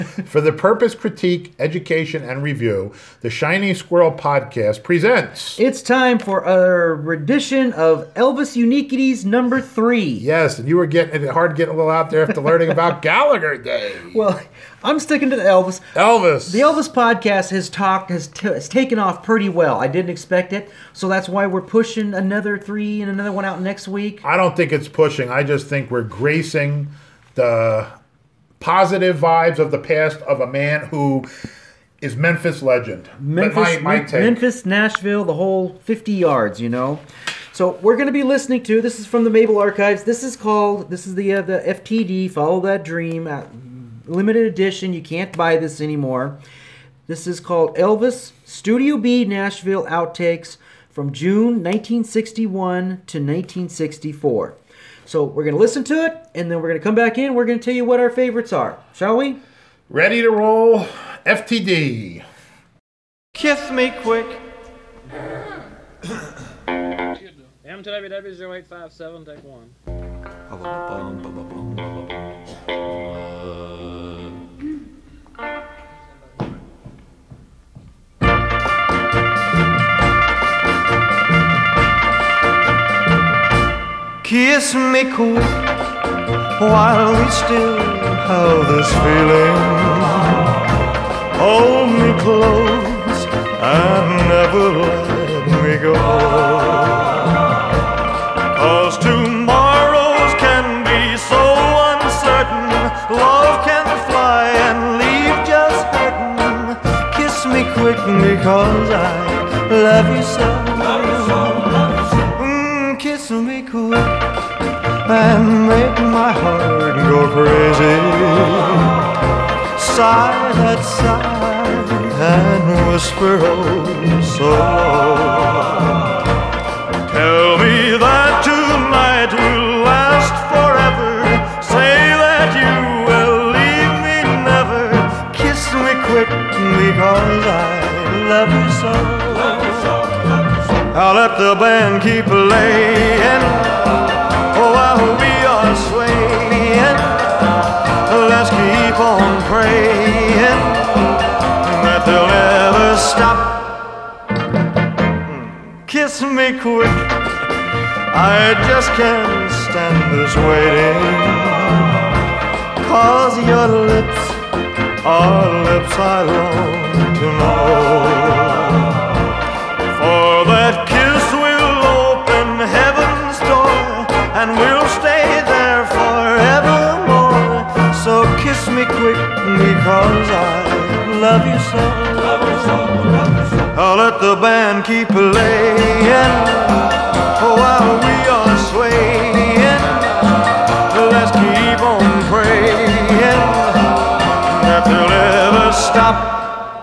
For the purpose, critique, education, and review, the Shining Squirrel Podcast presents. It's time for our rendition of Elvis Uniquities number 3. Yes, and you were getting it hard getting a little out there after learning about Gallagher Day. Well, I'm sticking to the Elvis. Elvis. The Elvis podcast has taken off pretty well. I didn't expect it, so that's why we're pushing another 3 and another one out next week. I don't think it's pushing. I just think we're gracing the positive vibes of the past of a man who is Memphis legend. Memphis, Nashville, the whole 50 yards, you know. So we're going to be listening to, this is from the Mabel Archives. This is the FTD, Follow That Dream, limited edition. You can't buy this anymore. This is called Elvis Studio B Nashville Outtakes from June 1961 to 1964. So we're going to listen to it, and then we're going to come back in. We're going to tell you what our favorites are. Shall we? Ready to roll. FTD. Kiss me quick. M2WW0857, take 1. Kiss me quick while we still have this feeling. Hold me close and never let me go. 'Cause tomorrows can be so uncertain. Love can fly and leave just hurting. Kiss me quick because I love you so. Kiss me quick and make my heart go crazy. Side at side and whisper oh so low. Tell me that tonight will last forever. Say that you will leave me never. Kiss me quick because I love you so. I'll let the band keep playing while we are swaying. Let's keep on praying that they'll never stop. Kiss me quick, I just can't stand this waiting. 'Cause your lips are lips I long to know. For that kiss will open heaven's door, and we'll stay there forevermore. So kiss me quick because I love you so. I'll let the band keep playing while we are swaying. Let's keep on praying that they'll never stop.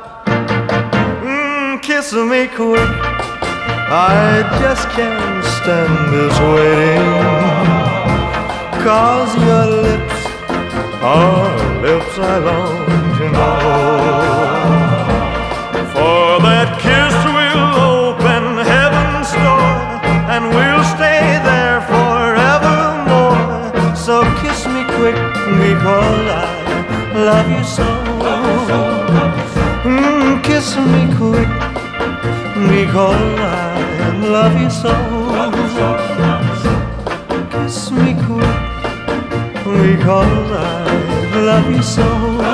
Kiss me quick, I just can't stand this waiting. 'Cause your lips are lips I long to know. For that kiss will open heaven's door, and we'll stay there forevermore. So kiss me quick because I love you so. Kiss me quick because I love you so. Kiss me quick because I love you so.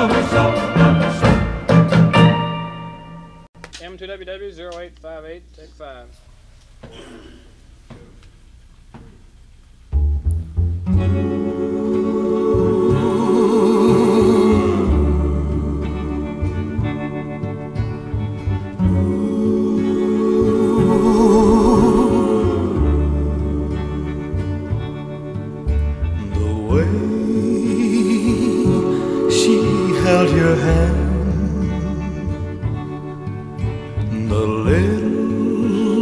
M2WW0858, take 5. Your hand, the little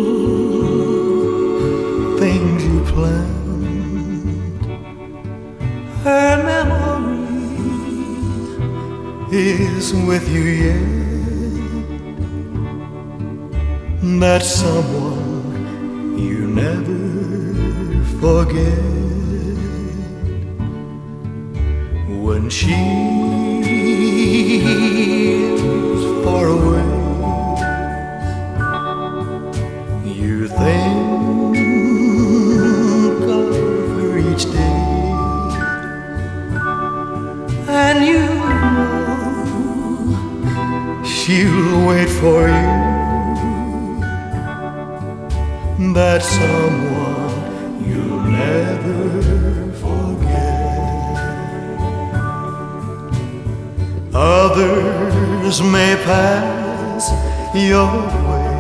things you planned, her memory is with you yet. That someone you never forget. When she is far away. You think of her each day, and you know she'll wait for you. That someone you'll never forget. Others may pass your way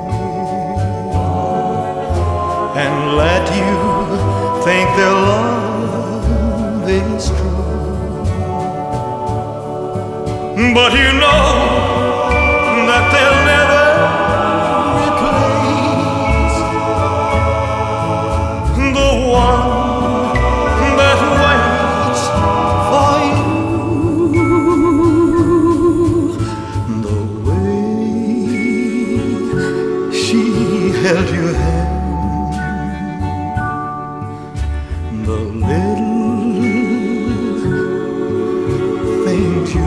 and let you think their love is true, but you know that they'll never replace the one that waits for you. The way she held your hand, the little things you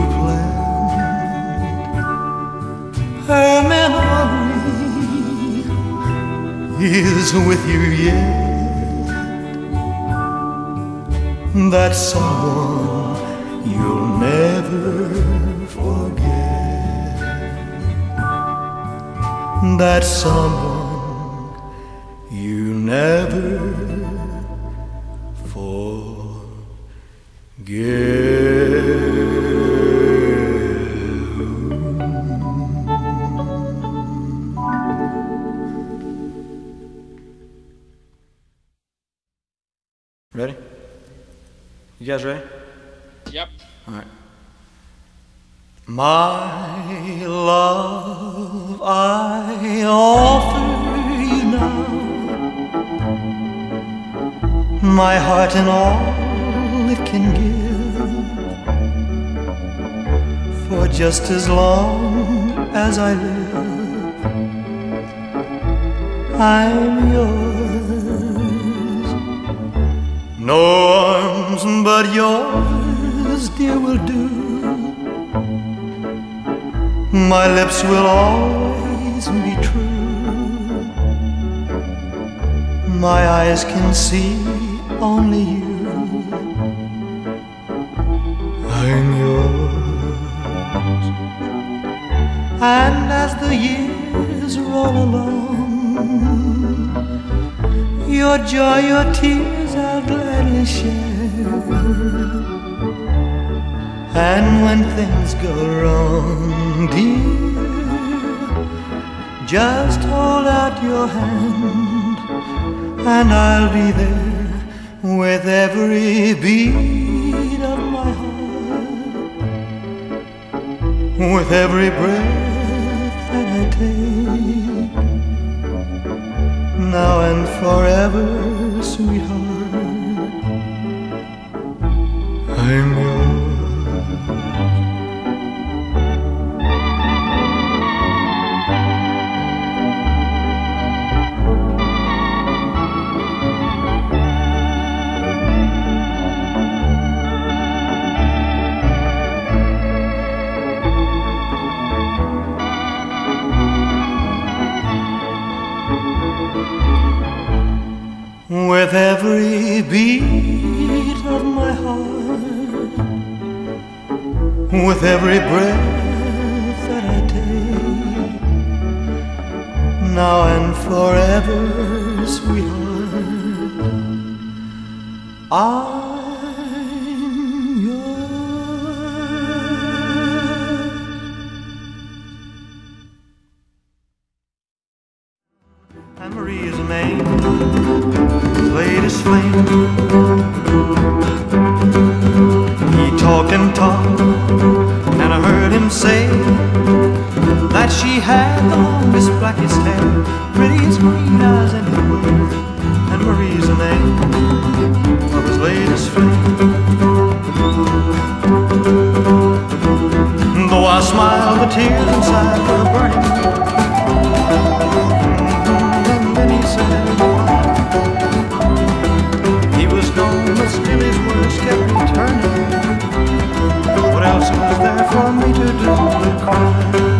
planned, her memory is with you yet. That someone you'll never forget. That someone you never Ready? You guys ready? Yep. All right. My love, I offer you now my heart and all it can give. For just as long as I live, I'm yours. No arms but yours, dear, will do. My lips will always be true. My eyes can see only you. I'm yours. And as the years roll along, your joy, your tears I'll gladly share. And when things go wrong, dear, just hold out your hand, and I'll be there with every beat of my heart, with every breath that I take, now and forever, sweetheart, I'm yours. With every beat of my heart, with every breath that I take, now and forever, sweetheart, I'm yours. And Maria's name, latest flame. He talked and talked, and I heard him say that she had the longest, blackest hair, prettiest green eyes in the world. And Marie's the name of his latest flame. Though I smiled, the tears inside were burning. And then he said, still his words kept returning. What else was was there for me to do but cry?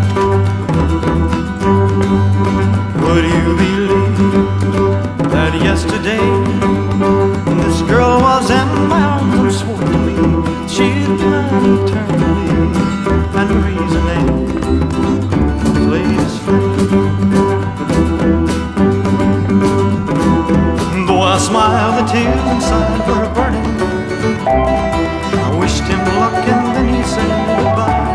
Would you believe that yesterday this girl was in my arms and swore to me she'd be mine eternally, and the reason is latest flame. Though I smiled, the tears inside were burning. I wished him luck and then he said goodbye.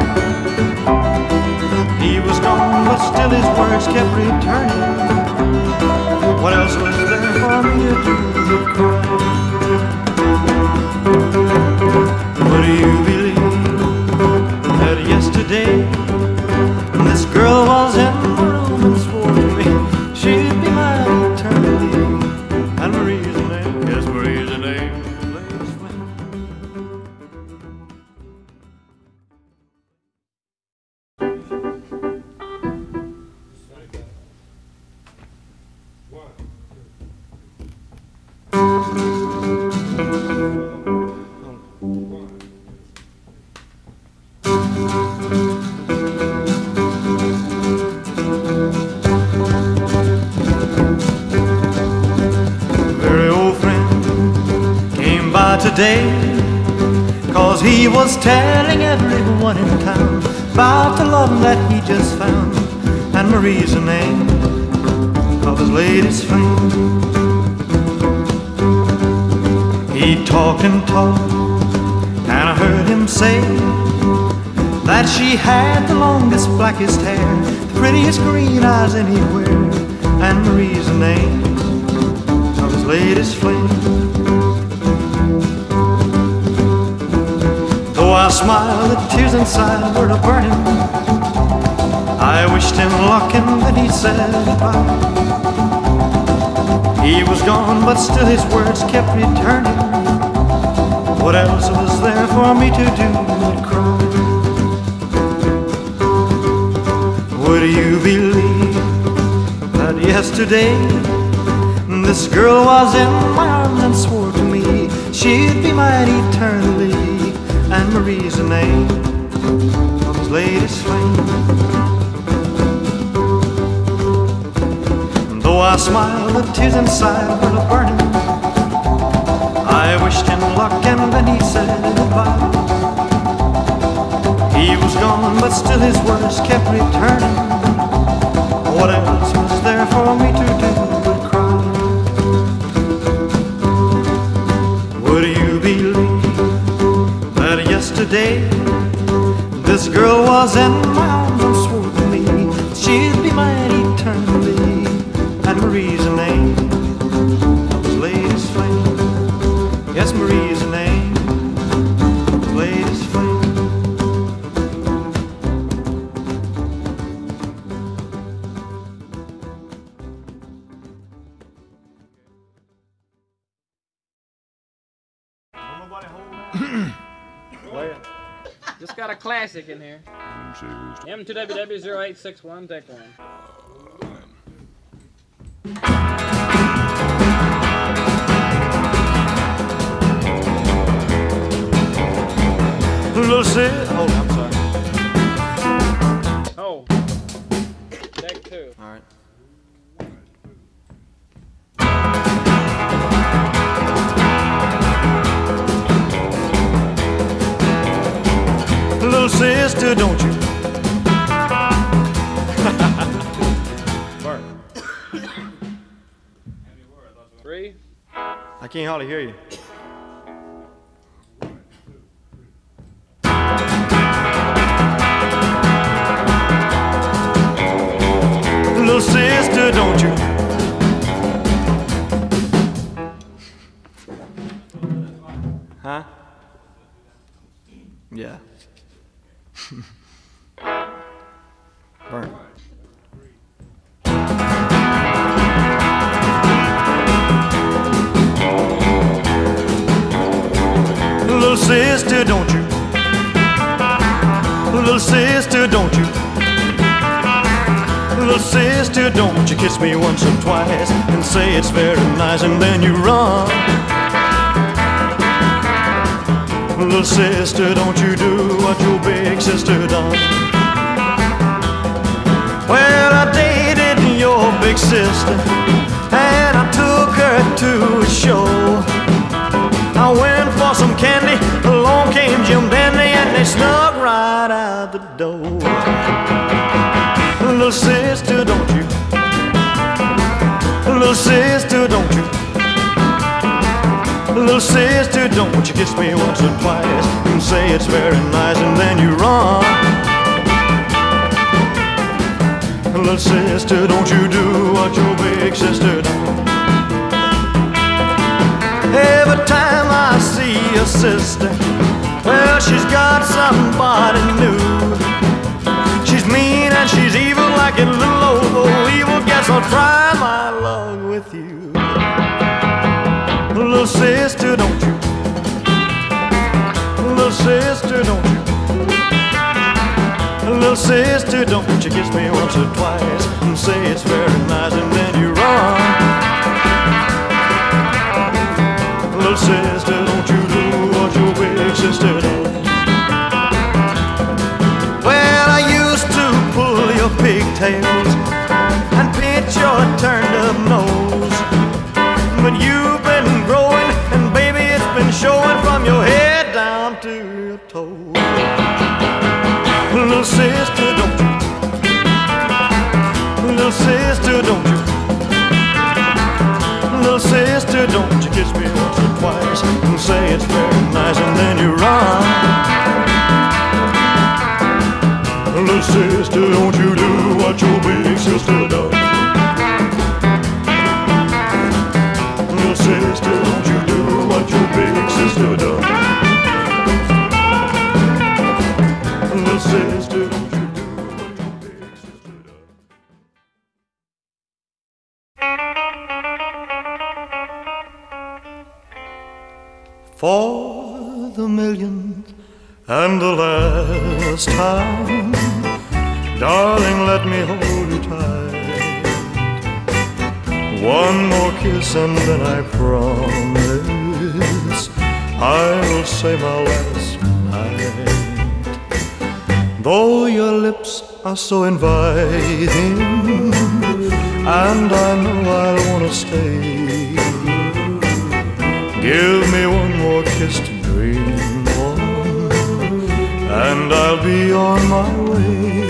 He was gone, but still his words kept returning. What else was there for me to do but cry? Would you believe that yesterday this girl was in my room and swore to me she'd be mine eternally, and Marie's name, yes, Marie's name, latest flame. Very old friend came by today, 'cause he was telling everyone in town about the love that he just found, and Marie's the name of his latest flame. He talked and talked, and I heard him say that she had the longest, blackest hair, the prettiest green eyes anywhere, and Marie's the name of his latest flame. Though I smiled, the tears inside were burning. I wished him luck and then he said goodbye. He was gone, but still his words kept returning. What else was there for me to do but cry? Would you believe that yesterday this girl was in my arms and swore to me she'd be mine eternally, and Marie's the name of his latest flame. Though I smiled, the tears inside were burning. I wished him luck and then he said goodbye. He was gone, but still his words kept returning. What else was there for me to do but cry? Would you believe that yesterday this girl was in my arms and swore to me she'd be mine eternally, and Marie's the name of his latest flame. Yes, Marie's the name of his latest flame. Just got a classic in here. M2WW0861, take one. Little sis, oh, I'm sorry. Oh. Take two. All right. Little sister, don't you? Bart. Three. I can't hardly hear you. Little sister, don't you? Huh? Yeah. Burn. Little sister, don't you? Little sister, don't you? Little sister, don't you kiss me once or twice and say it's very nice and then you run. Little sister, don't you do what your big sister done. Well, I dated your big sister, and I took her to a show. I went for some candy, along came Jim Dandy, and they snuck right out the door. Little sister, don't you? Little sister, don't you? Little sister, don't you kiss me once or twice and say it's very nice and then you run. Little sister, don't you do what your big sister done. Every time I see a sister, well, she's got somebody new. She's mean and she's evil like a little old evil. Guess I'll try my luck with you. Little sister, don't you? Little sister, don't you? Little sister, don't you kiss me once or twice and say it's very nice and then you run. Little sister, don't you do what your big sister does. Well, I used to pull your pigtails and pinch your turned up nose, but you've been growing and baby it's been showing from your head down to your toes. Little sister, don't you? Little sister, don't you? Little sister, don't you kiss me once or twice and say it's very nice and then you run. Little sister, don't you do what your big sister does. Little sister, don't you do what your big sister does. Little sister, don't you do what your big sister does. For the millionth and the last time, darling, let me hold you tight. One more kiss and then I promise I will say my last night. Though your lips are so inviting and I know I'll want to stay, give me one more kiss to dream on and I'll be on my way.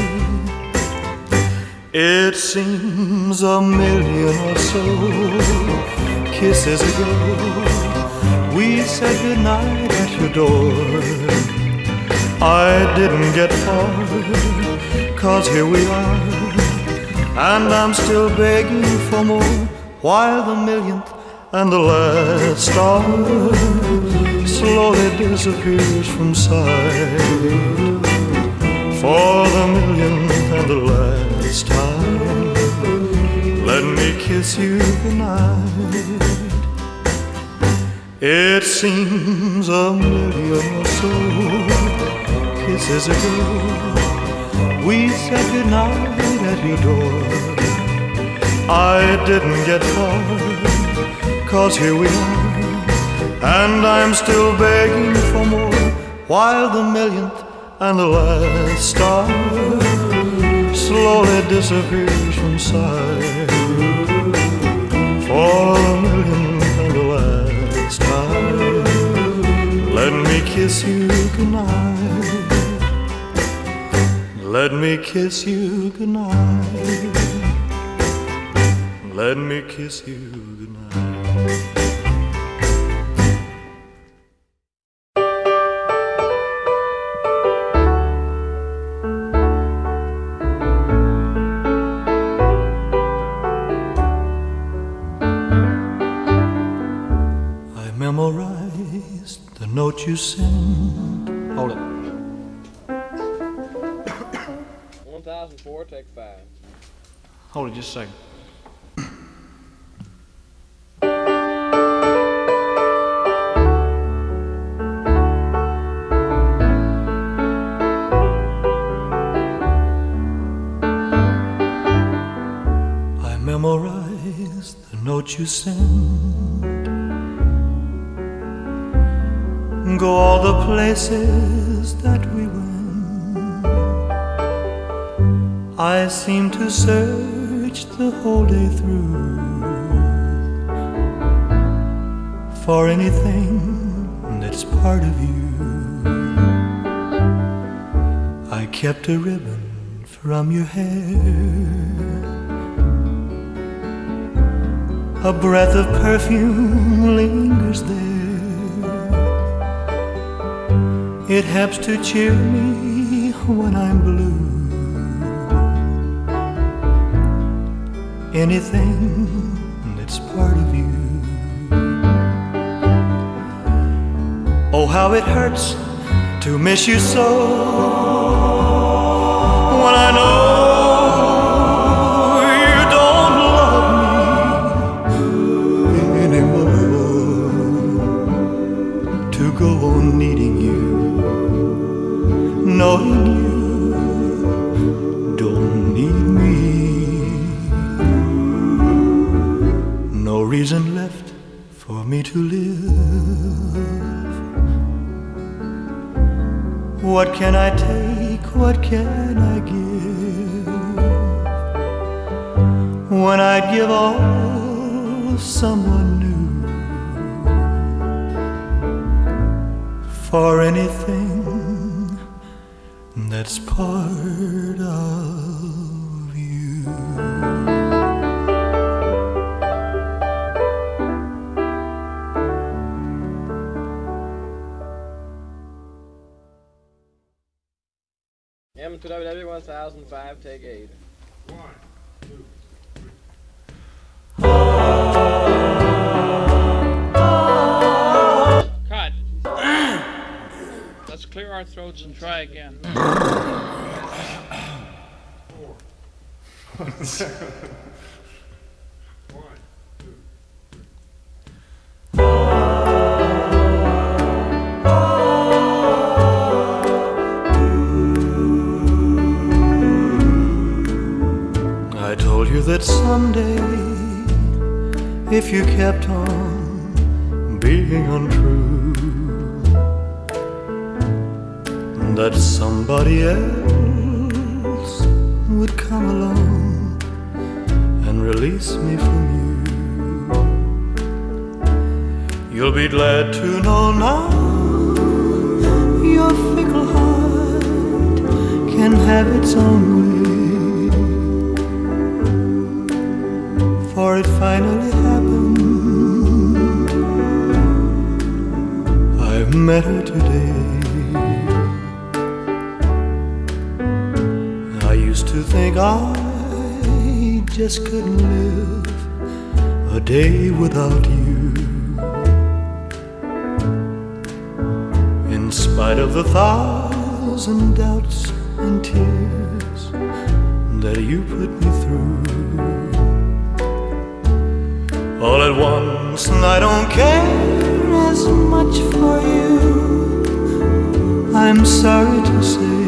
It seems a million or so kisses ago we said goodnight at your door. I didn't get far, 'cause here we are, and I'm still begging for more, while the millionth and the last star slowly disappears from sight. For the millionth and the last time, let me kiss you goodnight. It seems a million or so kisses ago we said goodnight at your door. I didn't get far, 'cause here we are, and I'm still begging for more, while the millionth and the last star slowly disappears from sight. For the millionth and the last time, let me kiss you goodnight. Let me kiss you goodnight. Let me kiss you goodnight. I memorized the note you sent. Hold it. 1004, take 5. Hold it just a second. I memorized the note you sent. go all the places that we went. I seem to search the whole day through for anything that's part of you. I kept a ribbon from your hair, a breath of perfume lingers there. It helps to cheer me when I'm blue. Anything that's part of you. Oh, how it hurts to miss you so, when I know you don't love me anymore. To go on needing you, knowing you don't need me. No reason left for me to live. What can I take? What can I give? When I'd give all someone new for anything that's part of you. M2WW 1005, take 8. 1, 2, 3. Cut. Let's clear our throats and try again. 4. 1, 2. I told you that someday, if you kept on being untrue, that somebody else would come along and release me from you. You'll be glad to know now your fickle heart can have its own way. For it finally happened. I've met her today. I used to think I just couldn't live a day without you. In spite of the 1,000 doubts and tears that you put me through. All at once, and I don't care as much for you. I'm sorry to say,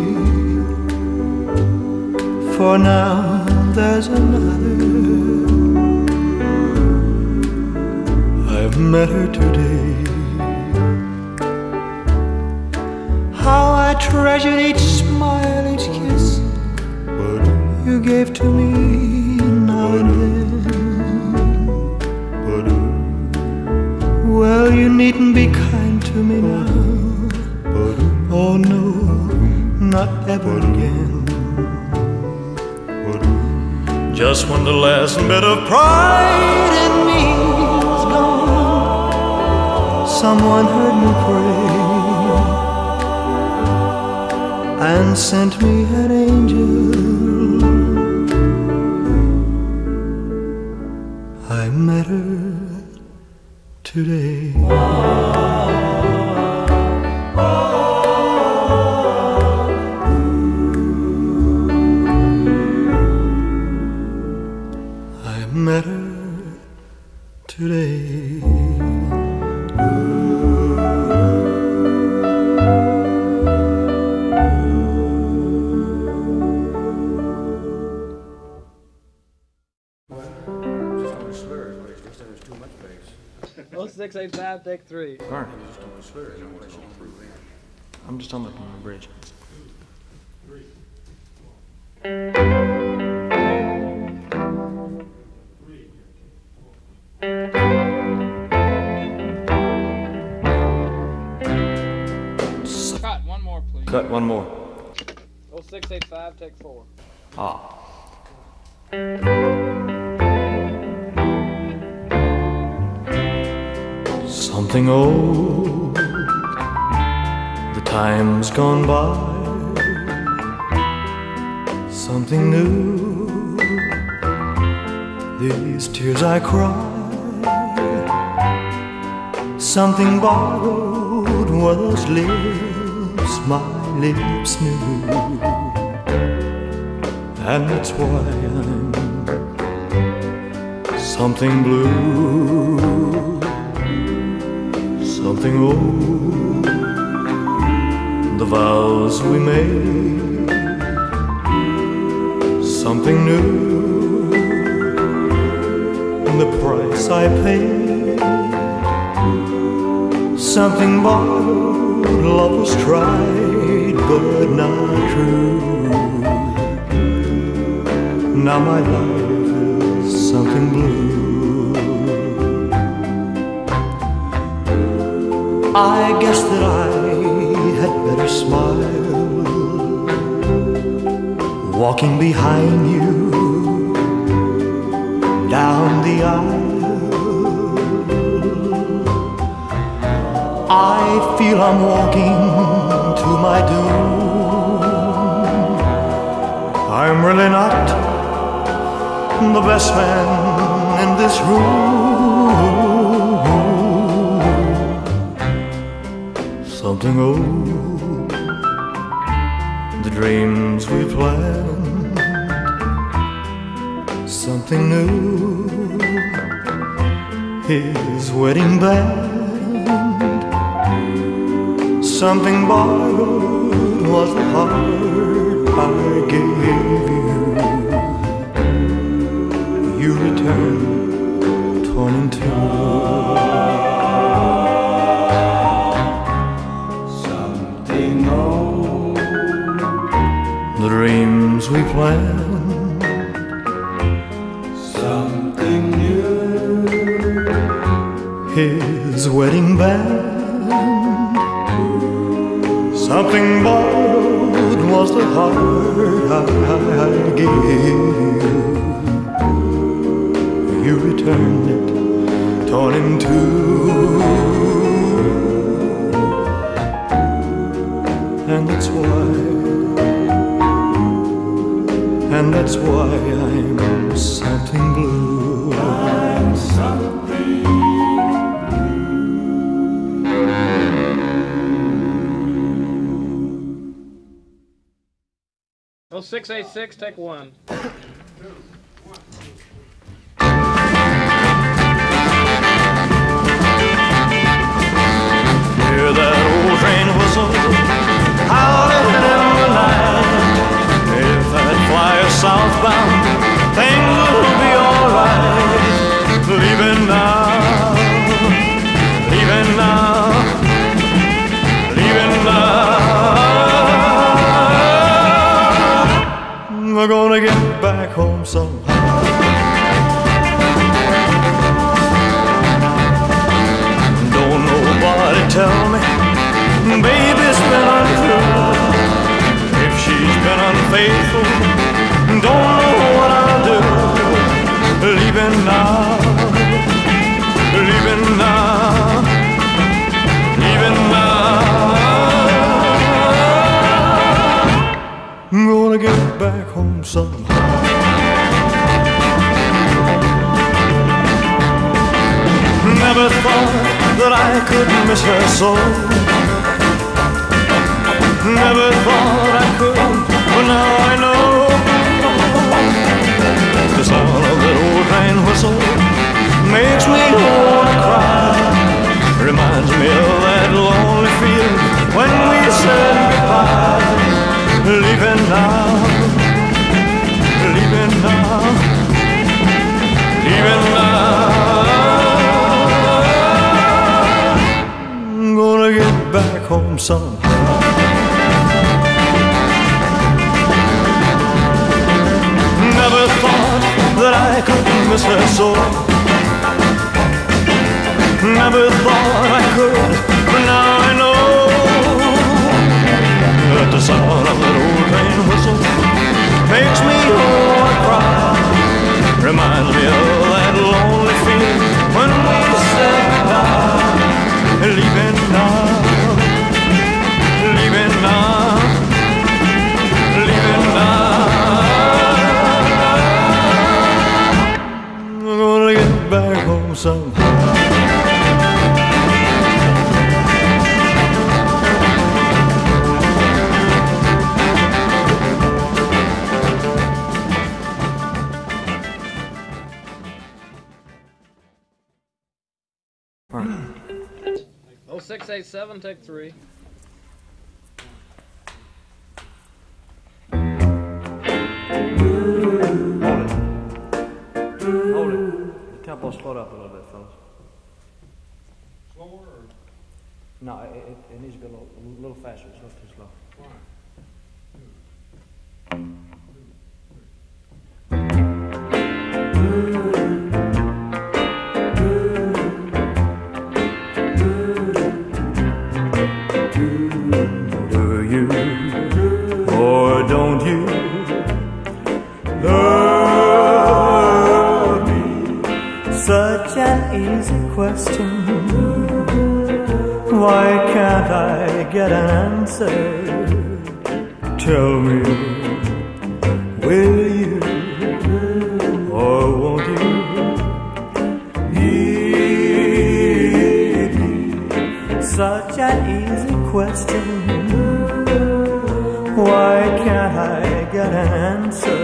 for now there's another. I've met her today. How I treasured each smile, each kiss you gave to me now and then. Well, you needn't be kind to me now. Oh no, not ever again. Just when the last bit of pride in me is gone, someone heard me pray and sent me an angel. I met her today. I met her today. 0685, take 3. All right. I'm just on the bridge. Cut, one more, please. Cut one more. 0685, take 4. Ah. Something old, the time's gone by. Something new, these tears I cry. Something borrowed were those lips my lips knew. And that's why I'm something blue. Something old, the vows we made. Something new, the price I paid. Something borrowed, love was tried, but not true. Now my life is something blue. I guess that I had better smile, walking behind you down the aisle. I feel I'm walking to my doom. I'm really not the best man in this room. Something old, the dreams we planned. Something new, his wedding band. Something borrowed was the heart I gave you. You returned torn in two. The dreams we planned, something new, his wedding band. Something borrowed was the heart I gave you. You returned it torn in two. And that's why I'm something blue. I'm something blue. 0686, take 1. Hear that old train whistle howling in the night. If that flyer southbound, things will be alright. Leaving now, leaving now, leaving now. We're gonna get back home somehow. Don't nobody tell me baby's been untrue. If she's been unfaithful, don't know what I'll do. Leaving now, leaving now, leaving now. I'm gonna get back home somehow. Never thought that I could miss her so. Never thought I could, but now I know. The sound of that old train whistle makes me wanna cry. Reminds me of that lonely feeling when we said goodbye. Leaving now, leaving now, leaving now. home somehow. Never thought that I could miss her so. Never thought I could, but now I know that the sound of that old train whistle makes me want to cry. Reminds me of that lonely feeling when we said goodbye. Leaving now, leaving now, leaving now. I'm gonna get back home somehow. Oh, 687, take 3. Hold it. The tempo slowed up a little bit, fellas. Slower or? No, it needs to be a little faster. It's not too slow. Do you or don't you love me? Such an easy question. Why can't I get an answer? Tell me, will you or won't you need me? Such an easy question. Why can't I get an answer?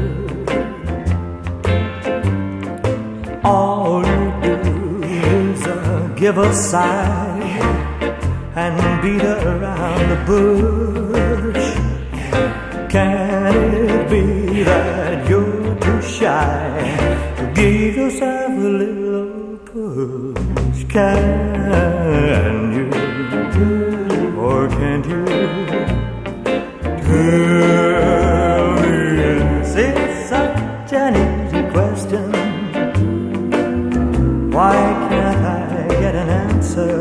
All you do is give a sigh and beat around the bush. Can it be that you're too shy to give yourself a little push? Can you or can't you tell me? It's such an easy question. Why can't I get an answer?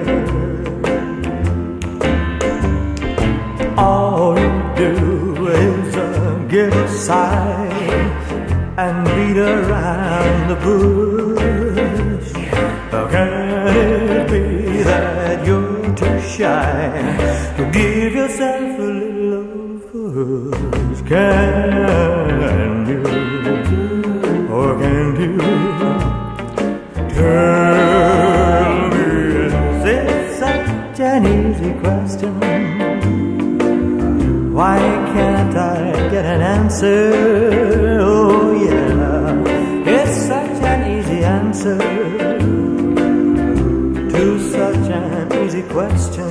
All you do is give a sigh and beat around the bush. Can it be that you're too shy to give yourself a little push? Can you or can't you tell me? It's such an easy question. Why can't I get an answer? Oh yeah, it's such an easy answer to such an easy question.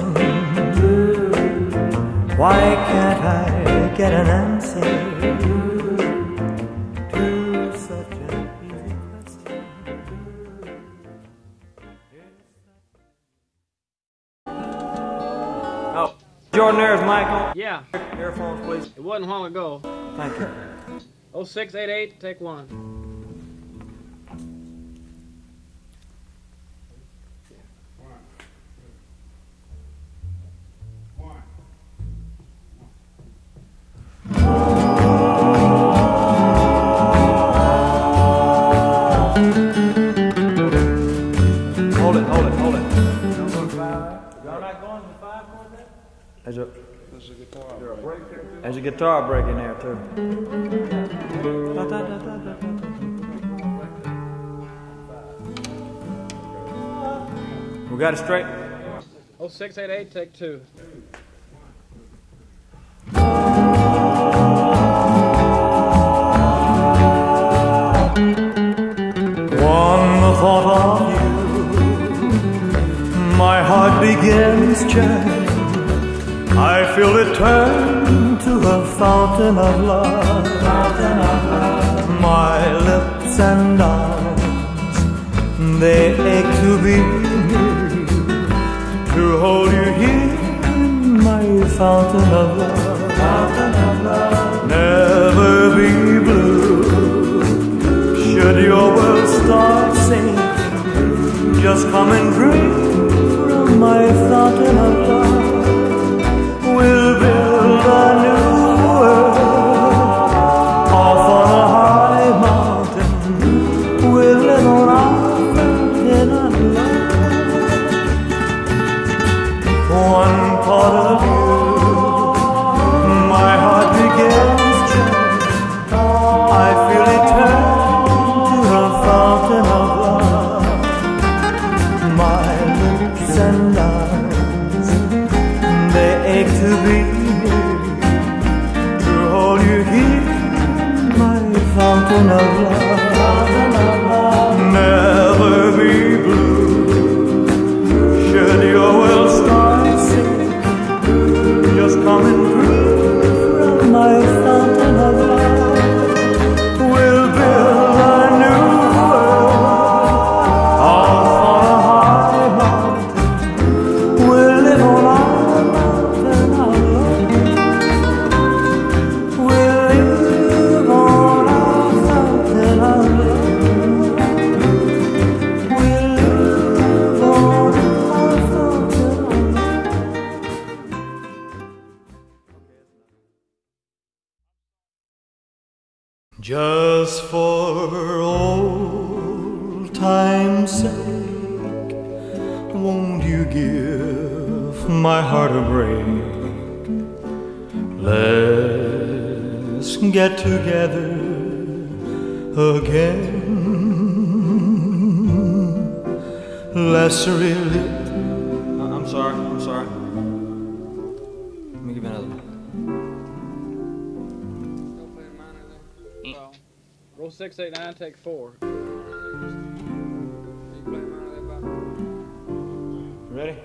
Why can't I get an answer to such an easy question? Oh, Jordan, mic on. Yeah, Earphones, please. it wasn't long ago. Thank you. Oh, 688, take 1. Hold it. Y'all not going to 5 chord there? There's a guitar break in there too. We got it straight. Oh, 688, take 2. One thought of you, my heart begins churning. I feel it turn to a fountain of love. My lips and arms, they ache to be near you, to hold you here fountain of love, never be blue. Should your world start sinking, just come and drink from my fountain of love. We'll build a new world off on a high mountain. We'll live on our fountain of love. One part of you, my heart begins to. I feel it turn to a fountain of love. My lips and eyes, they ache to be near, to hold you here, my fountain of love. Never be blue. Should your world start sinking, just come and drink from my fountain of love. We'll build a new world off on a high mountain. We'll live on our mountain of love. We'll live on our fountain of love. We'll live on our fountain of love. Just for old time's sake, won't you give my heart a break? Let's get together again. Let's really. I'm sorry. Let me give you another one. Roll 6, 8, 9, take 4. Ready?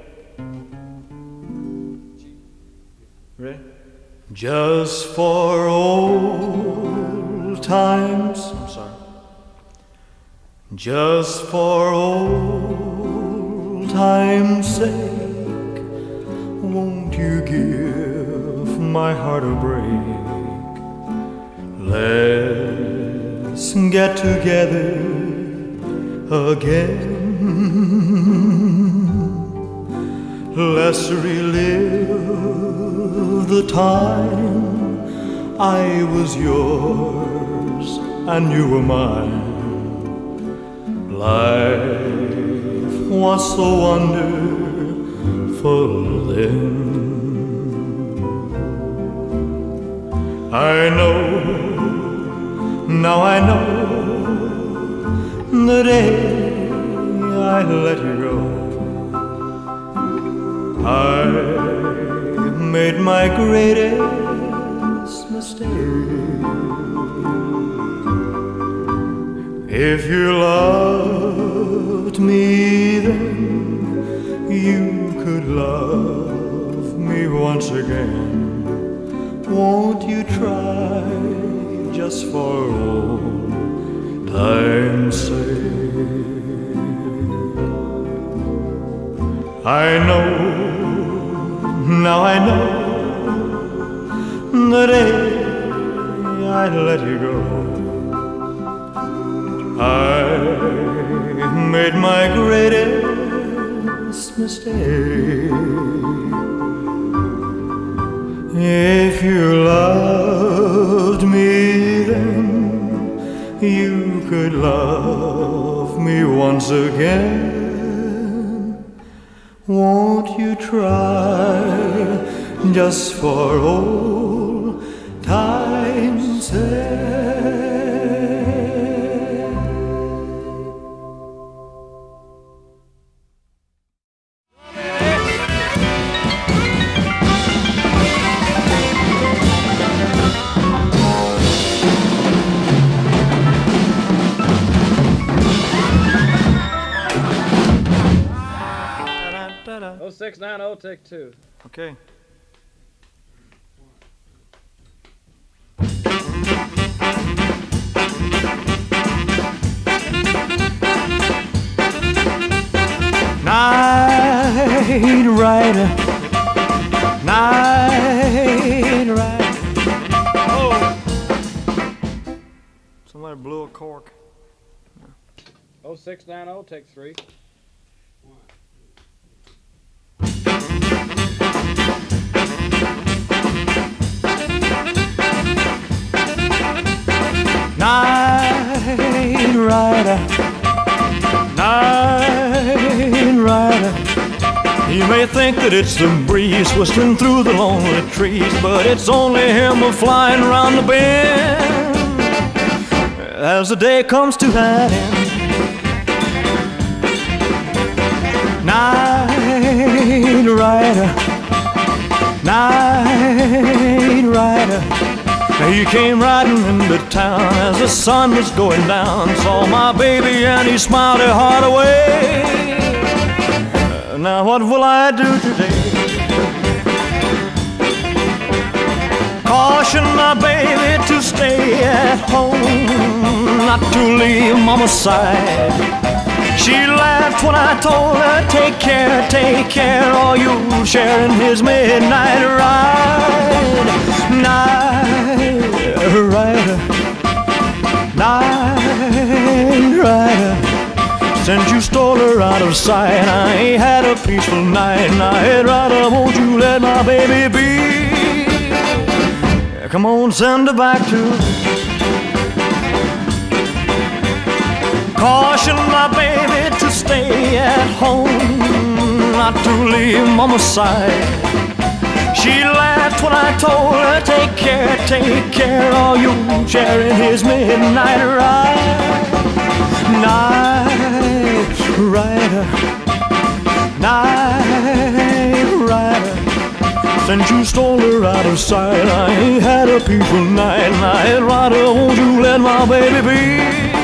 Just for old times. I'm sorry. Just for old time's sake, won't you give my heart a break? Let's get together again. Let's relive the time I was yours and you were mine. Life was so wonderful then. I know, now I know, the day I let you go, I made my greatest mistake. If you loved me then, you could love me once again. Won't you try, just for old time's sake? I know, now I know, the day I let you go, I made my greatest mistake. If you loved me then, you could love me once again. Won't you try, just for old time's sake? Oh, 6, 9, 0, take 2. Okay. Night rider, night Somebody blew a cork. 0690, take 3. Night rider, night rider. You may think that it's the breeze whistling through the lonely trees, but it's only him flying around the bend as the day comes to an end. Night rider, night rider. He came riding into town as the sun was going down, saw my baby and he smiled her heart away. Now what will I do today? Caution my baby to stay at home, not to leave mama's side. She laughed when I told her, take care, or you'll share in his midnight ride. Night rider, night rider. Since you stole her out of sight, I ain't had a peaceful night. Night rider, won't you let my baby be? Come on, send her back to me. Caution my baby to stay at home, not to leave mama's side. She laughed when I told her, take care, or you'll share in his midnight ride. Night rider, night rider. Since you stole her out of sight, I ain't had a peaceful night. Night rider, won't you let my baby be?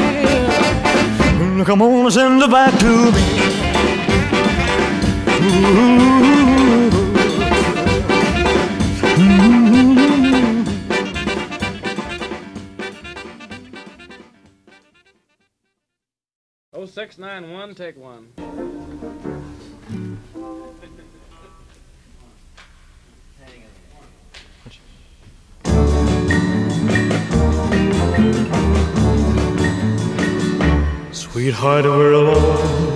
Come on, send her back to me. Ooh. 0691, take 1. Sweetheart, we're alone,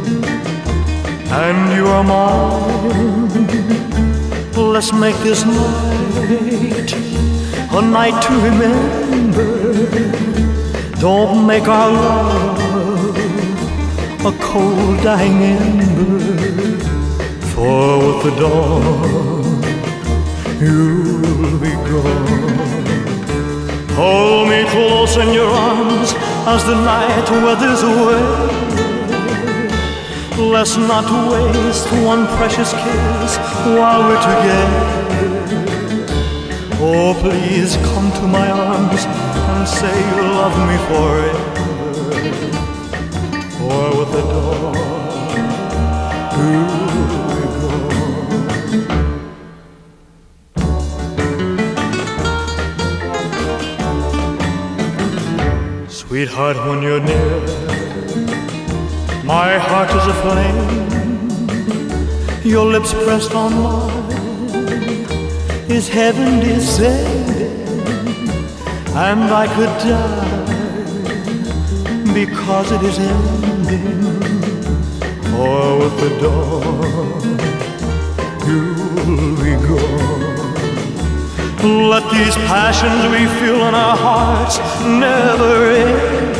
and you are mine. Let's make this night a night to remember. Don't make our love a cold dying ember, for with the dawn you'll be gone. Hold me close in your arms as the night weathers away. Let's not waste one precious kiss while we're together. Oh, please come to my arms and say you love me forever. For with the dawn you'll be gone. Sweetheart, when you're near, my heart is aflame. Your lips pressed on mine is heaven descending, and I could die because it is ending. For with the dawn you'll be gone. Let these passions we feel in our hearts never end.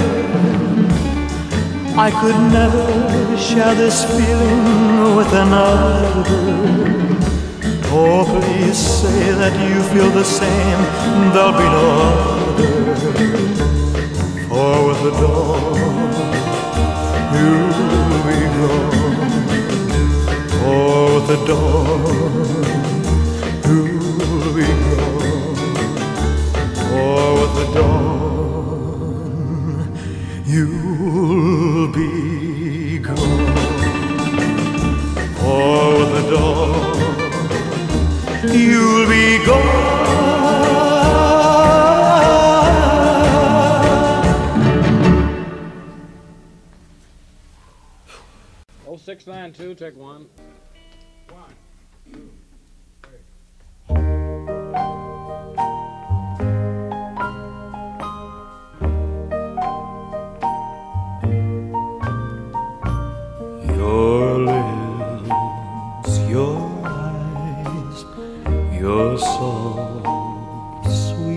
I could never share this feeling with another. Oh, please say that you feel the same, there'll be no other. For with the dawn you'll be gone. For with the dawn you'll be gone. For with the dawn you'll be gone. For with the dawn you'll be gone. 0692, take 1.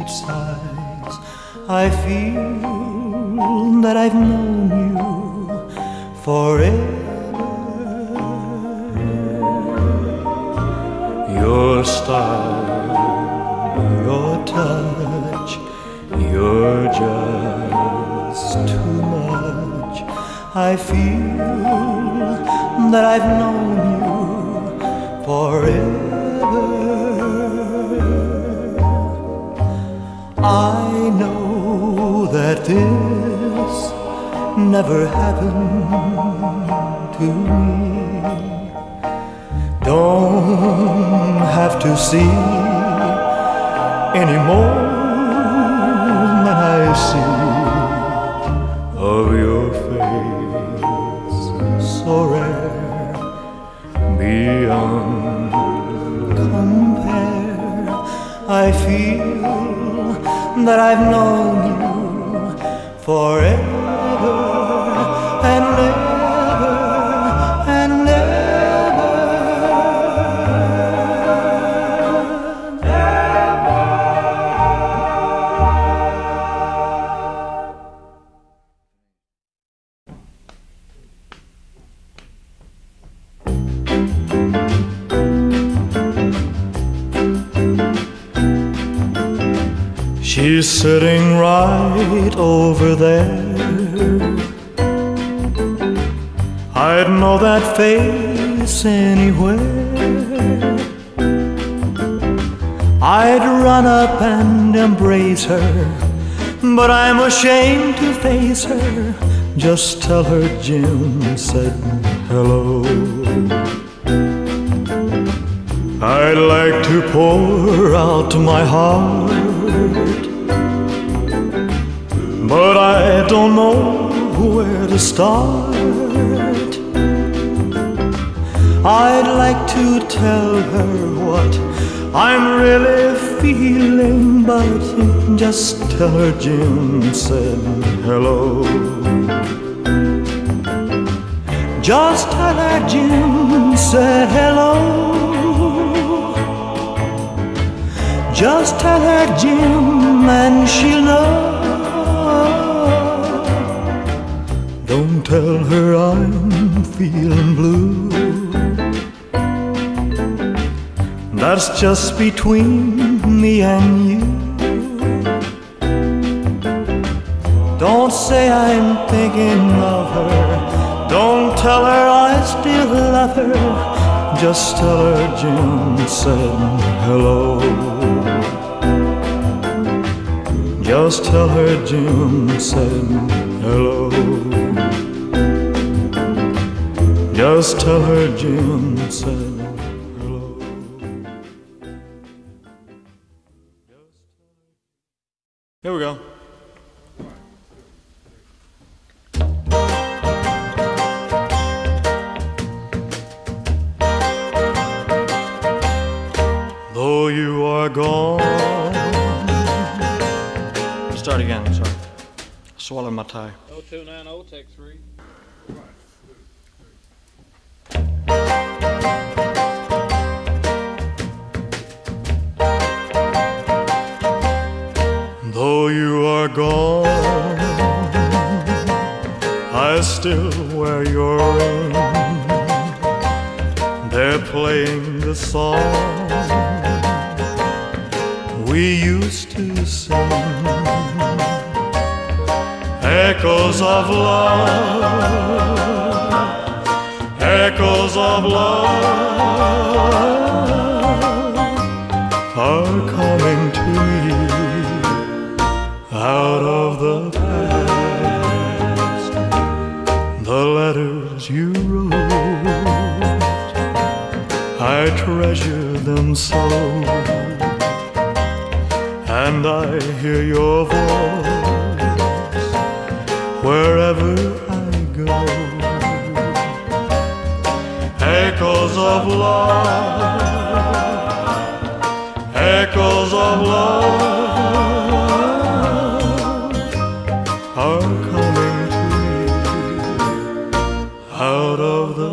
its size, I feel that I've known you forever. Your style, your touch, you're just too much. I feel that I've known you forever. I know that this never happened to me. Don't have to see any more than I see of your face, so rare beyond compare. I feel that I've known you forever and ever and ever. She's sitting right over there. I'd know that face anywhere. I'd run up and embrace her, but I'm ashamed to face her. Just tell her Jim said hello. I'd like to pour out my heart, but I don't know where to start. I'd like to tell her what I'm really feeling, but just tell her Jim said hello. Just tell her Jim said hello. Just tell her Jim and she'll know. Don't tell her I'm feeling blue. That's just between me and you. Don't say I'm thinking of her. Don't tell her I still love her. Just tell her Jim said hello. Just tell her Jim said hello. Just tell her Jim said hello. Here we go. Though you are gone. Start again, sorry. Swallow my tie. 0290, take 3. Though you are gone, I still wear your ring. They're playing the song we used to sing. Echoes of love, echoes of love are coming to me out of the past. The letters you wrote, I treasure them so, and I hear your voice wherever I go. Echoes of love, echoes of love are coming to me out of the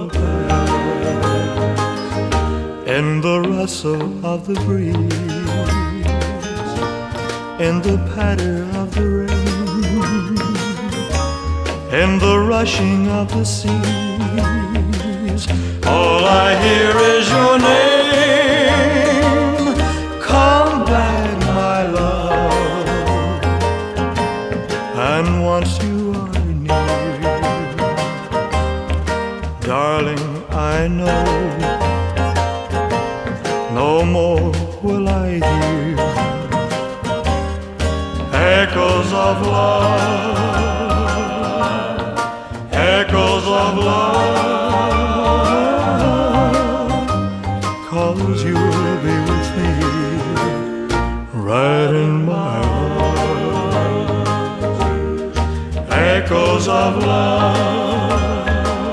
past. In the rustle of the breeze, in the patter of the rain, in the rushing of the seas. All I hear is your name. Come back, my love. And once you are near, darling, I know no more will I hear echoes of love, echoes of love, 'cause you'll be with me right in my arms. Echoes of love,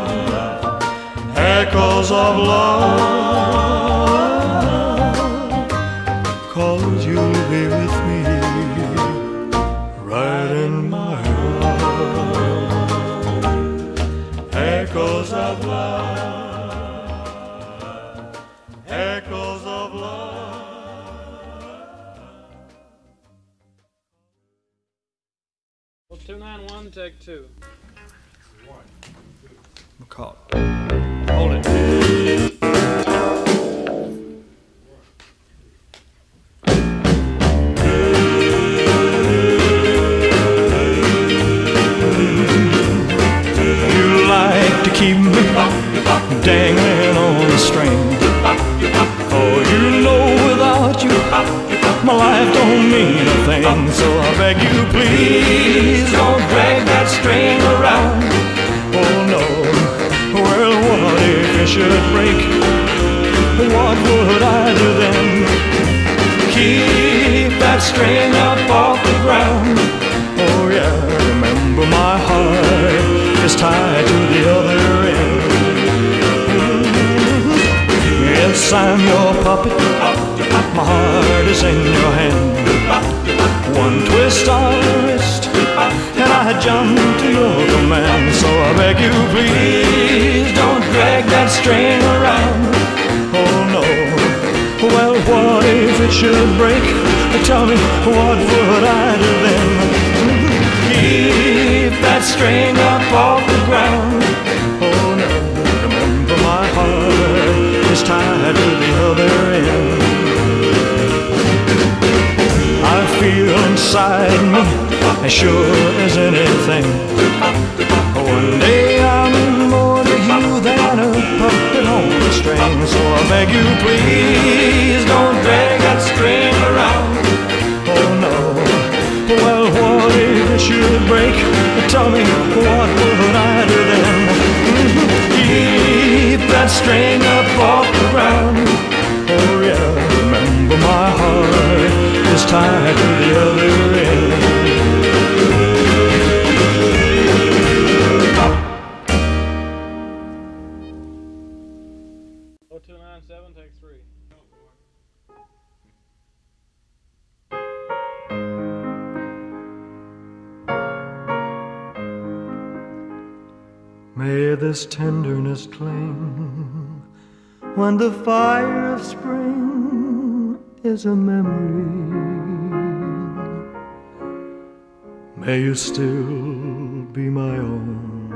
echoes of love, 'cause you'll be with me right in my arms. Echoes of love, echoes of love. Well, 291, take 2. I'm caught. Hold it. Keep me dangling on the string. Oh, you know without you my life don't mean a thing. So I beg you, please don't drag that string around. Oh no, well what if it should break? What would I do then? Keep that string up off the ground. Oh yeah, remember my heart is tied to the other end. Yes, I'm your puppet, my heart is in your hand. One twist of the wrist, and I jump to your command. So I beg you, please don't drag that string around. Oh no, well what if it should break? Tell me, what would I do then? Keep that string up off the ground. Oh no, remember my heart is tied to the other end. I feel inside me as sure as anything, one day I'm more to you than a puppet on a string. So I beg you, please don't drag that string around. Oh no, well what if it should break? Tell me, what would I do then? Keep that string up off the ground. Oh yeah, remember my heart is tied to the other end. Oh, 297, take 3. May this tenderness cling when the fire of spring is a memory. May you still be my own.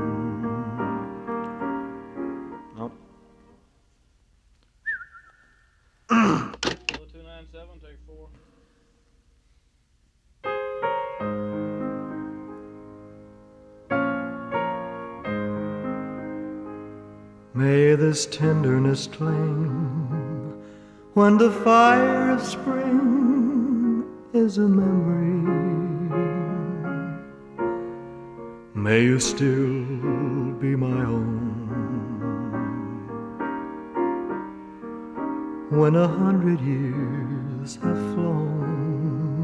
Oh, 297, take 4. May this tenderness cling when the fire of spring is a memory. May you still be my own. When 100 years have flown,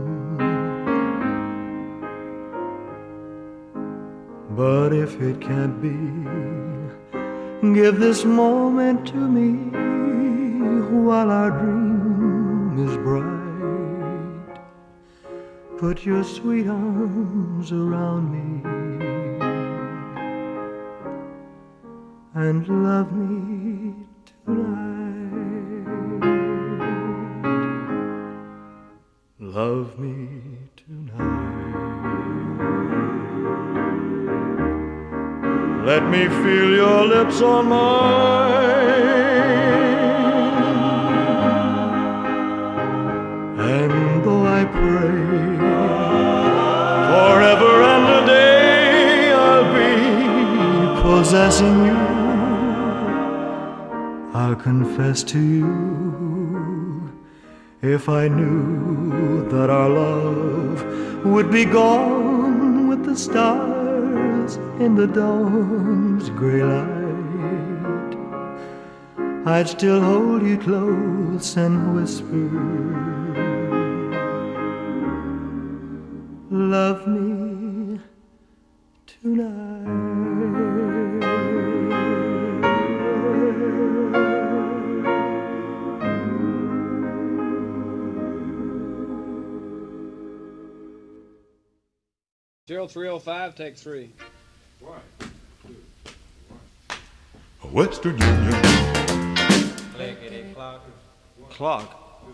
but if it can't be, give this moment to me while our dream is bright. Put your sweet arms around me and love me tonight. Love me let me feel your lips on mine. And though I pray forever and a day I'll be possessing you, I'll confess to you, if I knew that our love would be gone with the stars in the dawn's gray light, I'd still hold you close and whisper, love me tonight. 0305, take 3. Western Union. Clock.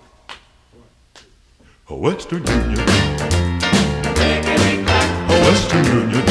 Western Union. Western Union.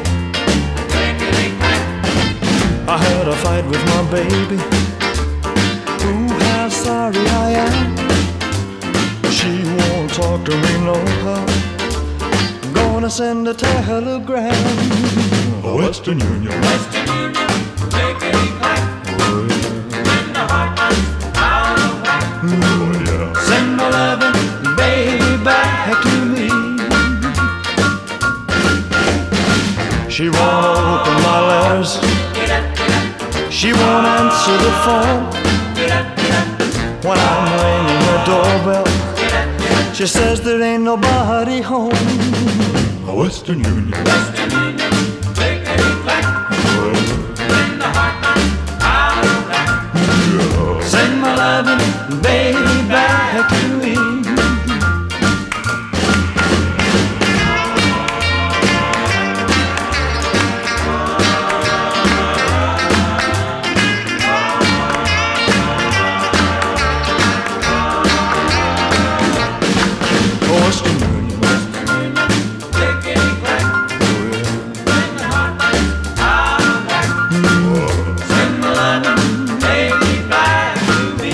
I had a fight with my baby. Ooh, how sorry I am. She won't talk to me no how. Gonna send a telegram. Western Union. Western Union, clickety-clack. When the heart runs out of whack. Oh, yeah. Send my loving baby back to me. She won't open my letters. She won't answer the phone. When I'm ringing her doorbell, she says there ain't nobody home. Western Union. Western Union, clickety-clack. When the heart runs out of whack. Send my loving baby back to me. Western Union. Clickety-clack. When the heart runs out of whack. Send my loving baby back to me.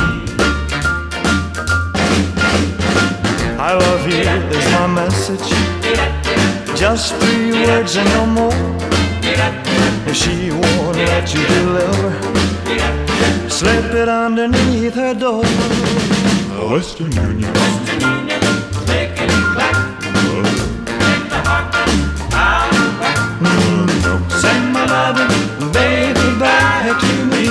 I love you is my message. Just 3 words and no more. If she won't let you deliver, slip it underneath her door. Western Union. Western Union, clickety-clack. When the heart runs out of whack. Send my loving baby back to me.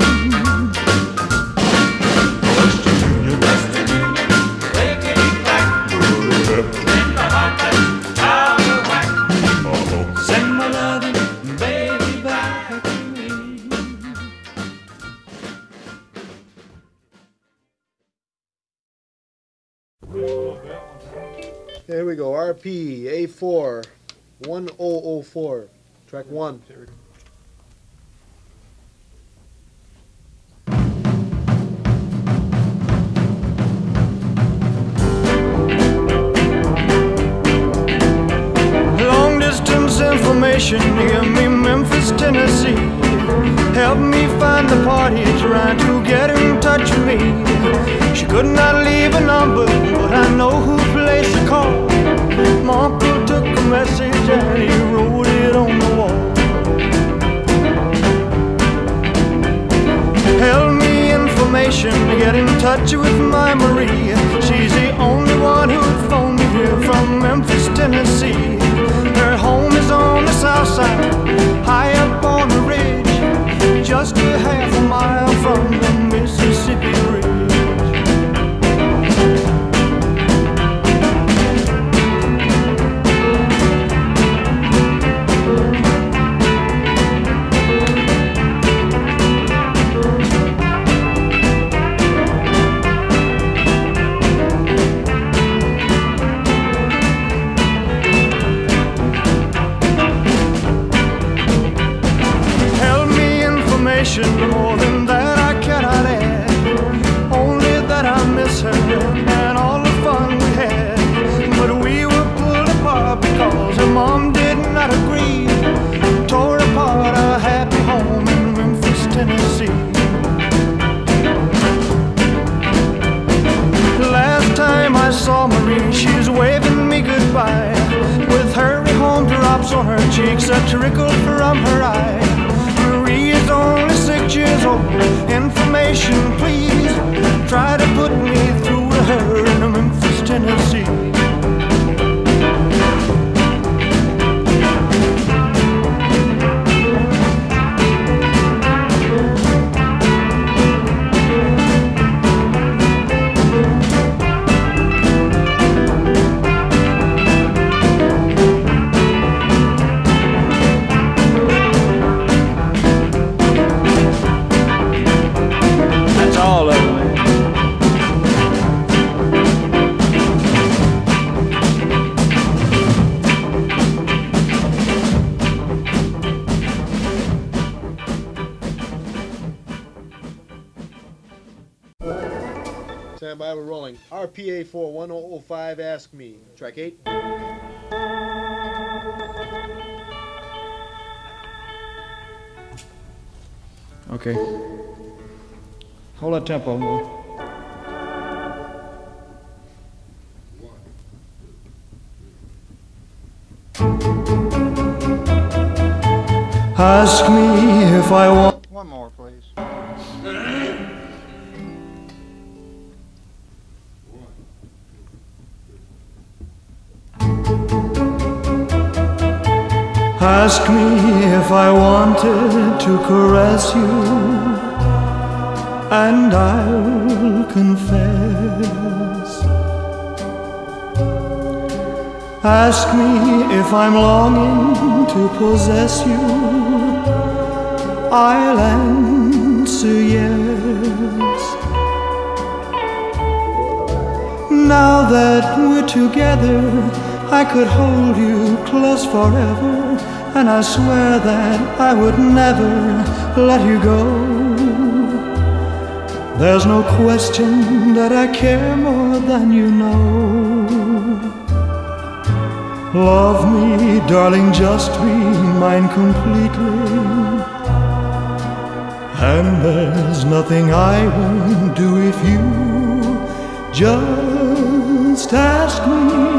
Western Union. Clickety-clack. When the heart runs out of whack. Send my loving baby back to me. Here we go. RP A4 1004. Track 1. Long distance information near me, Memphis, Tennessee. Help me find the party trying to get in touch with me. She could not leave a number, but I know who placed the call. My uncle took a message and he wrote it on the wall. Held me information to get in touch with my Marie. She's the only one who'd phone me here from Memphis, Tennessee. Her home is on the south side, high up on the ridge, just a half a mile from the Mississippi Ridge. cheeks that trickled from her eye. Marie is only 6 years old. Information, please. Try to put me through to her in Memphis, Tennessee. That's all of it. Stand by, we're rolling. RPA 41005, Ask Me. Track 8. Okay. Hold that tempo. Ask me if I want. One more, please. Ask me if I wanted to caress you, and I'll confess. Ask me if I'm longing to possess you, I'll answer yes. Now that we're together, I could hold you close forever, and I swear that I would never let you go. There's no question that I care more than you know. Love me, darling, just be mine completely, and there's nothing I won't do if you just ask me.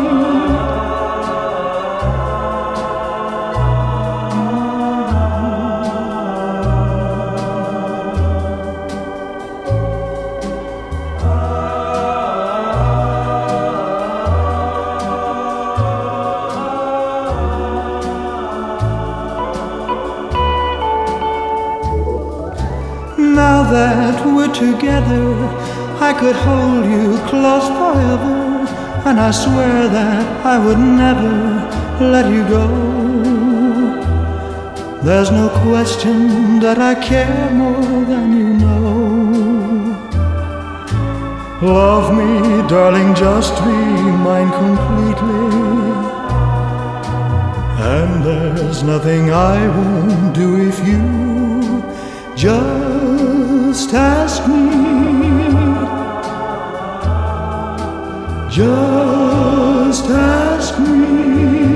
Now that we're together, I could hold you close forever, and I swear that I would never let you go. There's no question that I care more than you know. Love me, darling, just be mine completely, and there's nothing I won't do if you just ask me. Just ask me.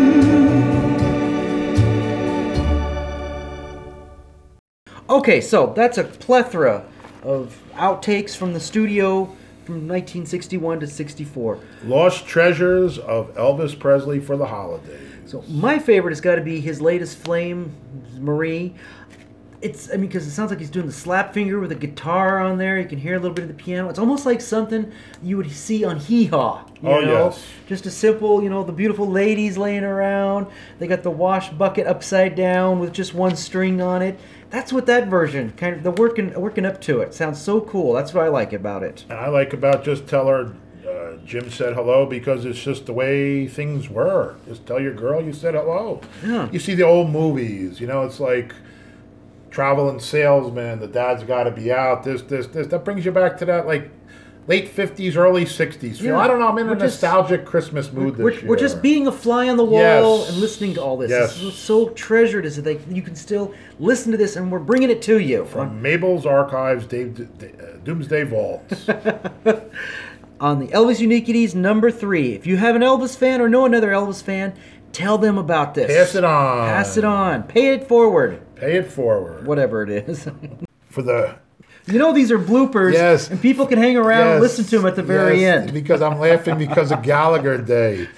Okay, so that's a plethora of outtakes from the studio from 1961 to 64. Lost treasures of Elvis Presley for the holidays. So my favorite has got to be his latest Flame, Marie. Because it sounds like he's doing the slap finger with a guitar on there. You can hear a little bit of the piano. It's almost like something you would see on Hee Haw. You know? Yes. Just a simple, the beautiful ladies laying around. They got the wash bucket upside down with just one string on it. That's what that version, kind of, the working up to it. Sounds so cool. That's what I like about it. And I like about just tell her Jim said hello, because it's just the way things were. Just tell your girl you said hello. Yeah. You see the old movies, it's like Traveling Salesman, the dad's got to be out, this. That brings you back to that, like, late 50s, early 60s feel. Yeah. I don't know, I'm in We're a just- nostalgic Christmas mood this year. We're just being a fly on the wall Yes. and listening to all this. Yes. This is so treasured is that you can still listen to this, and we're bringing it to you. From Mabel's Archives, Doomsday Vaults. On the Elvis Uniquities number 3. If you have an Elvis fan or know another Elvis fan, tell them about this. Pass it on. Pass it on. Pay it forward. Pay it forward. Whatever it is. For the... These are bloopers. Yes. And people can hang around and listen to them at the very Yes, end. Because I'm laughing because of Gallagher Day.